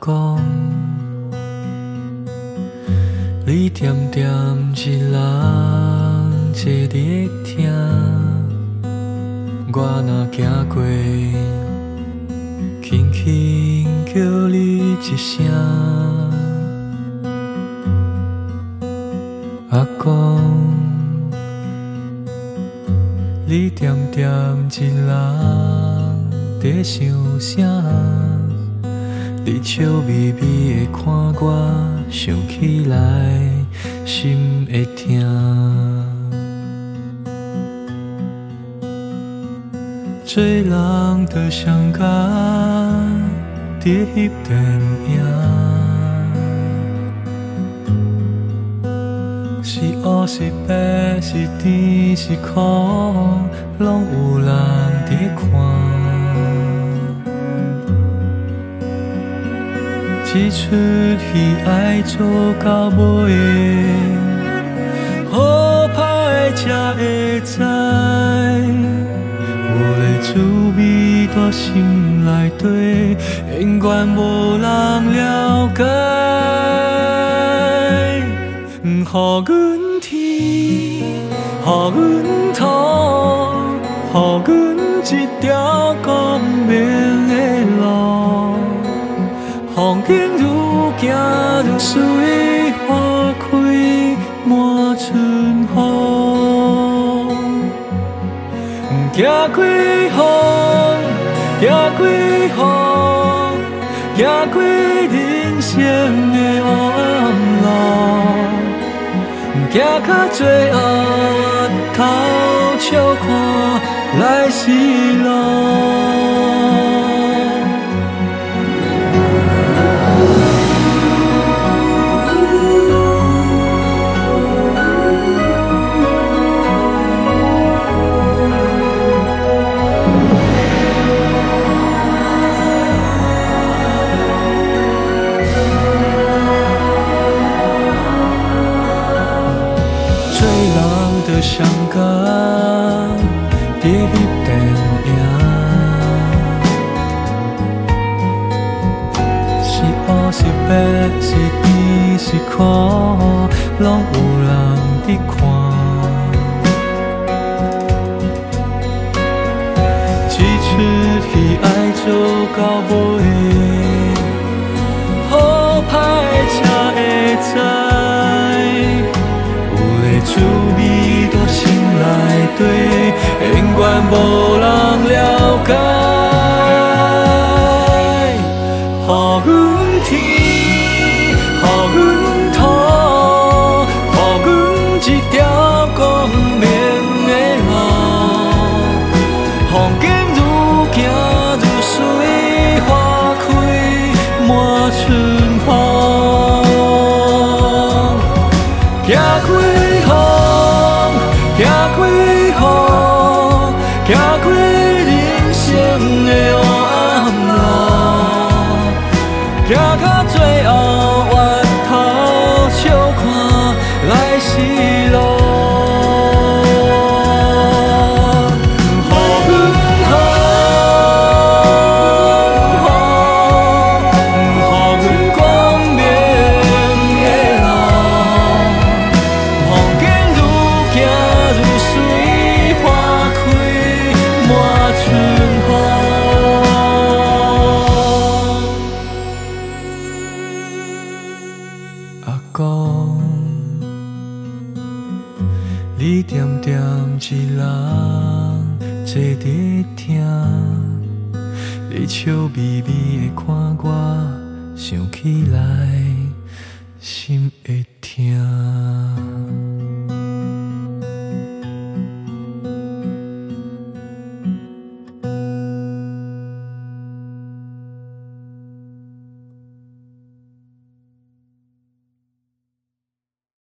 公，你点点一人坐伫听，我若行过，轻轻叫你一声，阿公。你点点一人在想啥？你笑眯眯的看我，想起来心会痛。做人就伤甲在翕电影，是黑是白是甜是苦，拢有人在看。一出戏爱做到尾，好歹才会知，有个滋味在心内底，永远无人了解。予阮天，予阮土，予阮一条光明的路。风景愈行愈水，花开满春风。行过风，行过雨，行过人生的黑暗路。行到最后，头笑看来时路。伤甲在翕电影，是黑是白是甜是苦，拢有人伫看。一出戏爱做到尾，好歹才会知。滋味在心内底，永远无人了解。予阮天，予阮土，予阮一条光明的路。风景愈行愈水，花开满春风。行过行过雨，行过人生的黑暗路，行到最后，回头笑看来时路。你点点一人坐伫听，你笑眯眯的看我，想起来心会痛。